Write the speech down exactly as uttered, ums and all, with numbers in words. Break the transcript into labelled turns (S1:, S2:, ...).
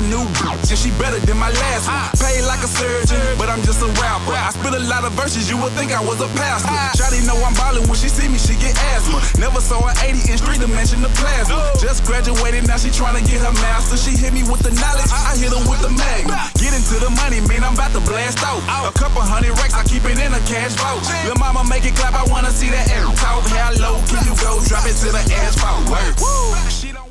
S1: new bitch, and she better than my last one. Paid like a surgeon, but I'm just a rapper. I spit a lot of verses, you would think I was a pastor. Shawty know I'm ballin', when she see me, she get asthma. Never saw an eighty in street dimension the plasma. Just graduated, now she tryna get her master. She hit me with the knowledge, I hit her with the magnum. Get into the money, man, I'm about to blast out. A couple hundred racks, I keep it in a cash vault. Lil' mama make it clap, I wanna see that air talk. How low can you go? Drop it to the asphalt. Work. She don't